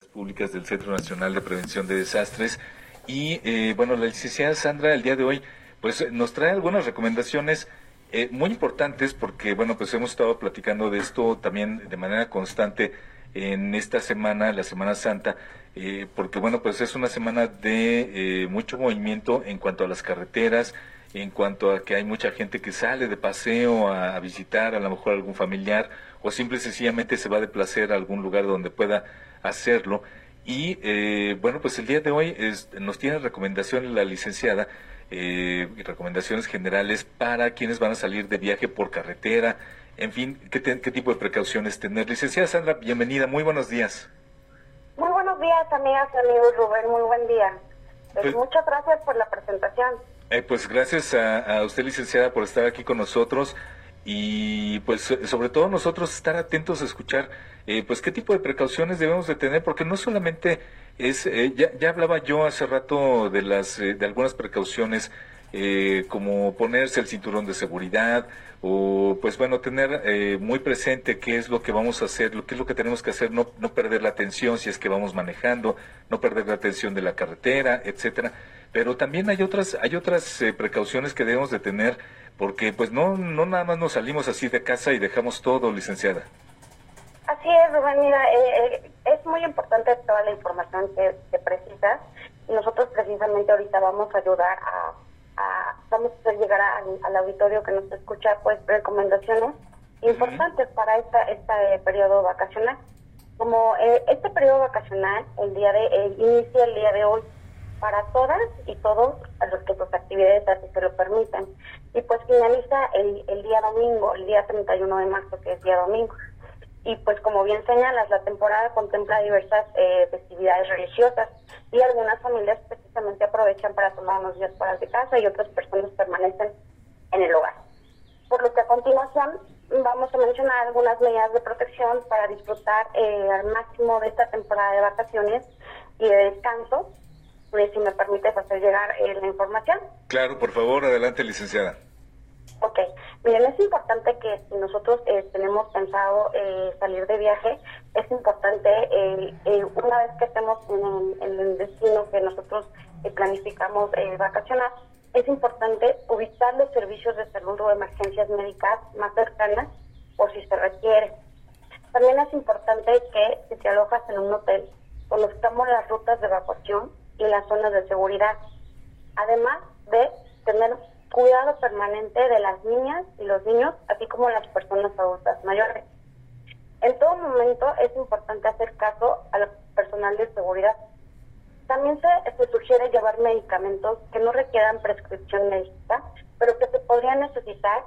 Públicas del Centro Nacional de Prevención de Desastres. Y bueno, la licenciada Sandra el día de hoy pues nos trae algunas recomendaciones muy importantes porque bueno, pues hemos estado platicando de esto también de manera constante en esta semana, la Semana Santa, porque bueno, pues es una semana de mucho movimiento en cuanto a las carreteras, en cuanto a que hay mucha gente que sale de paseo a visitar a lo mejor algún familiar o simple y sencillamente se va de placer a algún lugar donde pueda hacerlo. Y bueno, pues el día de hoy nos tiene recomendaciones la licenciada, y recomendaciones generales para quienes van a salir de viaje por carretera, en fin, qué tipo de precauciones tener. Licenciada Sandra, bienvenida, muy buenos días. Muy buenos días, amigas y amigos. Rubén, muy buen día. Pues muchas gracias por la presentación. Pues gracias a usted, licenciada, por estar aquí con nosotros y pues sobre todo nosotros estar atentos a escuchar pues qué tipo de precauciones debemos de tener, porque no solamente es, ya hablaba yo hace rato de de algunas precauciones como ponerse el cinturón de seguridad o pues bueno, tener muy presente qué es lo que vamos a hacer, qué es lo que tenemos que hacer, no perder la atención si es que vamos manejando, no perder la atención de la carretera, etcétera. Pero también hay otras precauciones que debemos de tener, porque pues no nada más nos salimos así de casa y dejamos todo, licenciada. Así es, Rubén. Mira, es muy importante toda la información que precisas. Nosotros precisamente ahorita vamos a ayudar vamos a hacer llegar al auditorio que nos escucha, pues, recomendaciones importantes para este periodo vacacional. Como este periodo vacacional, inicia el día de hoy, para todas y todos a los que sus actividades así se lo permiten. Y pues finaliza el día domingo, el día 31 de marzo, que es día domingo. Y pues como bien señalas, la temporada contempla diversas festividades religiosas y algunas familias precisamente aprovechan para tomar unos días fuera de casa y otras personas permanecen en el hogar. Por lo que a continuación vamos a mencionar algunas medidas de protección para disfrutar al máximo de esta temporada de vacaciones y de descanso. Si me permites hacer llegar la información. Claro, por favor, adelante, licenciada. Ok, miren, es importante que si nosotros tenemos pensado salir de viaje, es importante una vez que estemos en el destino que nosotros planificamos vacacionar, es importante ubicar los servicios de salud o emergencias médicas más cercanas por si se requiere. También es importante que si te alojas en un hotel, conozcamos las rutas de evacuación y las zonas de seguridad, además de tener cuidado permanente de las niñas y los niños, así como las personas adultas mayores. En todo momento es importante hacer caso al personal de seguridad. También se sugiere llevar medicamentos que no requieran prescripción médica, pero que se podrían necesitar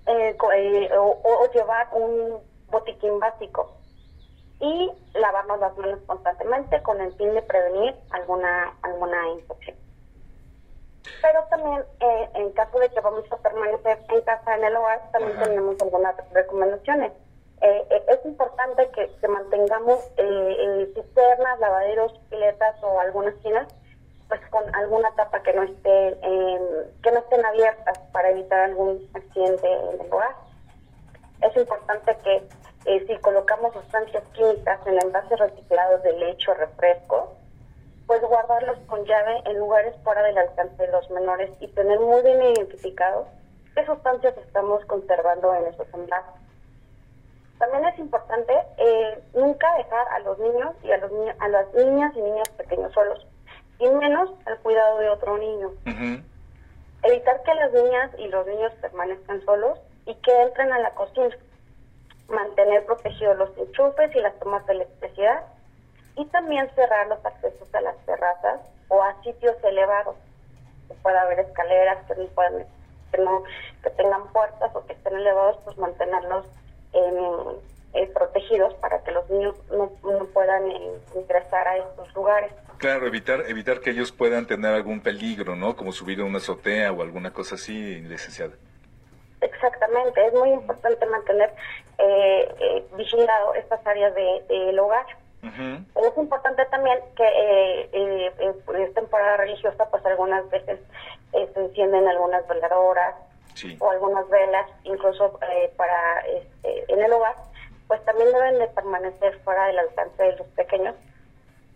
o llevar un botiquín básico. Y lavarnos las manos constantemente con el fin de prevenir alguna infección. Pero también, en caso de que vamos a permanecer en casa, en el hogar, también tenemos algunas recomendaciones. Es importante que mantengamos cisternas, lavaderos, piletas o algunas tinas, pues con alguna tapa que no estén abiertas para evitar algún accidente en el hogar. Es importante que si colocamos sustancias químicas en envases reciclados de leche o refresco, pues guardarlos con llave en lugares fuera del alcance de los menores y tener muy bien identificados qué sustancias estamos conservando en esos envases. También es importante nunca dejar a los niños y a las niñas y niños pequeños solos, y menos al cuidado de otro niño. Evitar que las niñas y los niños permanezcan solos y que entren a la cocina. Mantener protegidos los enchufes y las tomas de electricidad. Y también cerrar los accesos a las terrazas o a sitios elevados. Que pueda haber escaleras, que tengan puertas o que estén elevados, pues mantenerlos protegidos para que los niños no puedan ingresar a estos lugares. Claro, evitar que ellos puedan tener algún peligro, ¿no? Como subir a una azotea o alguna cosa así, licenciada. Exactamente, es muy importante mantener vigilado estas áreas del hogar. Es importante también que en temporada religiosa, pues algunas veces se encienden algunas veladoras o algunas velas, incluso para en el hogar, pues también deben de permanecer fuera del alcance de los pequeños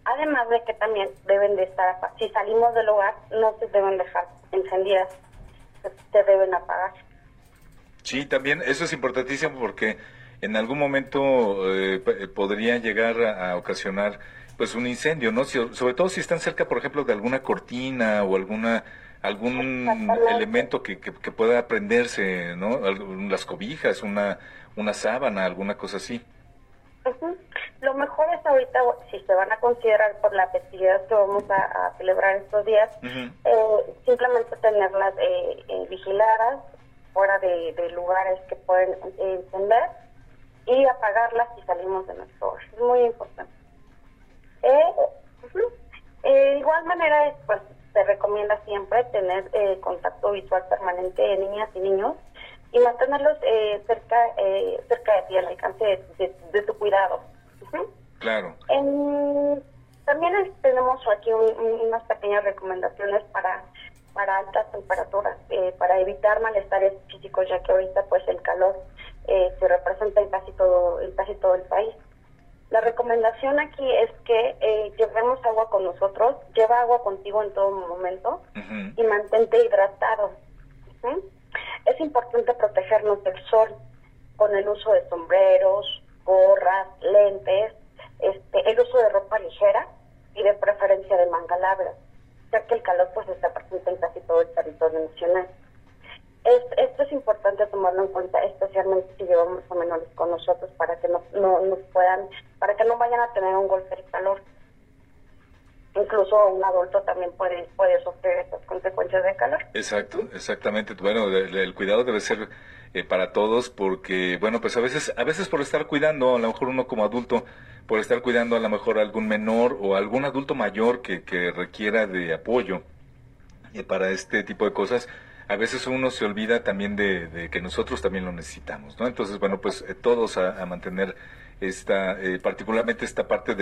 Además de que también deben de estar, si salimos del hogar, no se deben dejar encendidas, se deben apagar. Sí, también eso es importantísimo porque en algún momento podría llegar a ocasionar pues un incendio, ¿no? Sobre todo si están cerca, por ejemplo, de alguna cortina o algún Exactamente. elemento que pueda prenderse, ¿no? Las cobijas, una sábana, alguna cosa así. Ujú. Lo mejor es ahorita, si se van a considerar por la festividad que vamos a celebrar estos días, Ujú. simplemente tenerlas vigiladas, fuera de lugares que pueden encender, y apagarlas si salimos de nuestro hogar. Es muy importante. Ujú. De igual manera, pues se recomienda siempre tener contacto visual permanente de niñas y niños y mantenerlos cerca de ti, al alcance de tu cuidado. Ujú. Claro. También tenemos aquí unas pequeñas recomendaciones para altas temperaturas, para evitar malestares físicos, ya que ahorita pues el calor se representa en casi todo el país. La recomendación aquí es que llevemos agua con nosotros, lleva agua contigo en todo momento Ujú. y mantente hidratado. ¿Sí? Es importante protegernos del sol con el uso de sombreros, gorras, lentes, el uso de ropa ligera y de preferencia de manga larga, ya que el calor pues está presente en casi todo el territorio nacional. Esto es importante tomarlo en cuenta, especialmente si llevamos a menores con nosotros para que no puedan, para que no vayan a tener un golpe de calor. Incluso un adulto también puede sufrir estas consecuencias de calor. Exacto, exactamente. Bueno, el cuidado debe ser para todos porque, bueno, pues a veces por estar cuidando, a lo mejor uno como adulto, por estar cuidando a lo mejor a algún menor o algún adulto mayor que requiera de apoyo para este tipo de cosas, a veces uno se olvida también de que nosotros también lo necesitamos, ¿no? Entonces, bueno, pues todos a mantener particularmente esta parte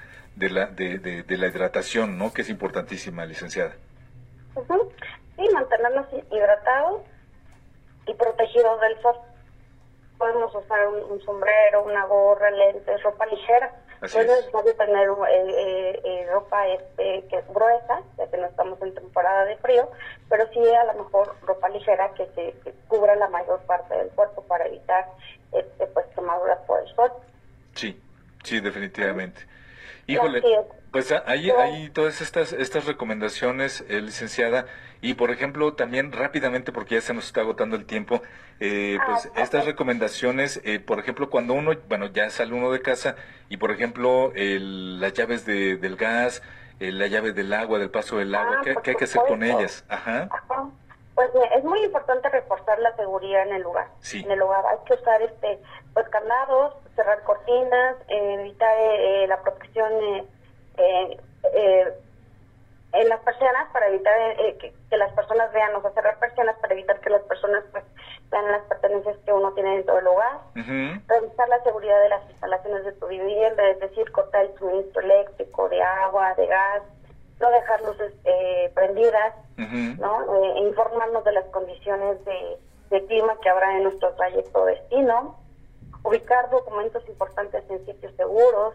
de la hidratación, ¿no? Que es importantísima, licenciada. Ujú. Sí, mantenernos hidratados y protegidos del sol. Podemos usar un sombrero, una gorra, lentes, ropa ligera. Así No es es. necesario tener ropa que es gruesa, ya que no estamos en temporada de frío, pero sí a lo mejor ropa ligera que cubra la mayor parte del cuerpo para evitar pues quemaduras por el sol. Sí, sí, definitivamente. Híjole, Así es. pues hay todas estas recomendaciones, licenciada, y por ejemplo, también rápidamente, porque ya se nos está agotando el tiempo, pues estas Ok. recomendaciones, por ejemplo, cuando uno, bueno, ya sale uno de casa, y por ejemplo, las llaves del gas, la llave del agua, del paso del agua, Por qué hay que hacer con supuesto. ellas? Ajá, Ajá. Pues es muy importante reforzar la seguridad en el lugar. sí, En el hogar hay que usar pues candados, cerrar cortinas, evitar la protección eh, eh, en las persianas para evitar que las personas vean, o sea, cerrar persianas para evitar que las personas pues vean las pertenencias que uno tiene dentro del hogar. ujú, Revisar la seguridad de las instalaciones de tu vivienda, es decir, cortar el suministro eléctrico, de agua, de gas, no dejar luces prendidas, ujú, ¿no? Informarnos de las condiciones de clima que habrá en nuestro trayecto destino, ubicar documentos importantes en sitios seguros,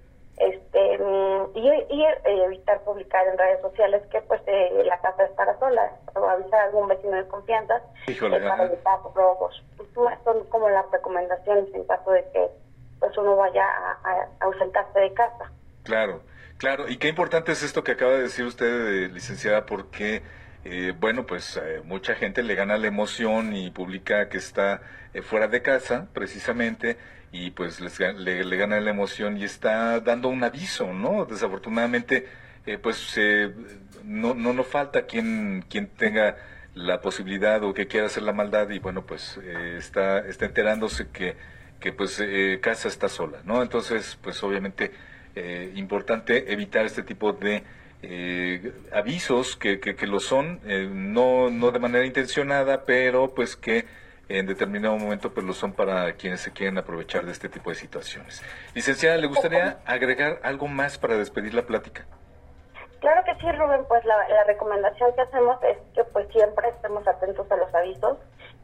y evitar publicar en redes sociales que pues la casa estará sola, o avisar a algún vecino de confianza híjole, para ajá. evitar robos. Son como las recomendaciones en caso de que pues uno vaya a ausentarse de casa. Claro, claro. Y qué importante es esto que acaba de decir usted, licenciada, porque, bueno, pues mucha gente le gana la emoción y publica que está fuera de casa, precisamente, y pues le gana la emoción y está dando un aviso, ¿no? Desafortunadamente, pues no falta quien tenga la posibilidad o que quiera hacer la maldad y bueno, pues está enterándose que pues casa está sola, ¿no? Entonces, pues obviamente importante evitar este tipo de avisos que lo son, no de manera intencionada, pero pues que en determinado momento pues lo son para quienes se quieren aprovechar de este tipo de situaciones. Licenciada, ¿le gustaría agregar algo más para despedir la plática? Claro que sí, Rubén, pues la recomendación que hacemos es que pues siempre estemos atentos a los avisos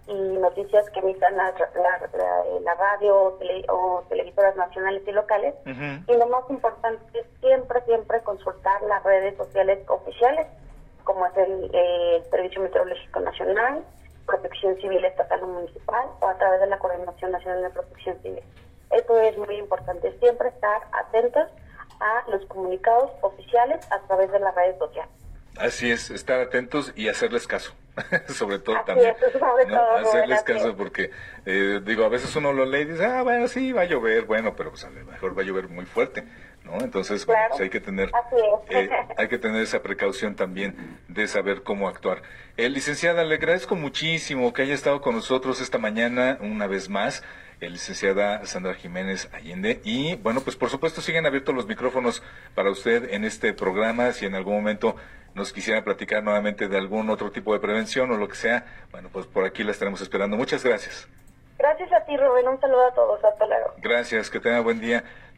y noticias que emitan la radio o televisoras nacionales y locales. Y lo más importante es siempre consultar las redes sociales oficiales, como es el Servicio Meteorológico Nacional, Protección Civil Estatal o Municipal, o a través de la Coordinación Nacional de Protección Civil. Esto es muy importante, siempre estar atentos a los comunicados oficiales a través de las redes sociales. Así es, estar atentos y hacerles caso, sobre todo Así también, es, sobre ¿no? todo, Hacerles Rubén, caso porque, digo, a veces uno lo lee y dice, bueno, sí, va a llover, bueno, pero pues a lo mejor va a llover muy fuerte, ¿no? Entonces, bueno, claro, pues hay que tener esa precaución también de saber cómo actuar. Licenciada, le agradezco muchísimo que haya estado con nosotros esta mañana una vez más, licenciada Sandra Jiménez Allende, y bueno, pues por supuesto siguen abiertos los micrófonos para usted en este programa, si en algún momento nos quisiera platicar nuevamente de algún otro tipo de prevención o lo que sea, bueno, pues por aquí la estaremos esperando. Muchas gracias. Gracias a ti, Rubén, un saludo a todos, hasta luego. Gracias, que tenga buen día.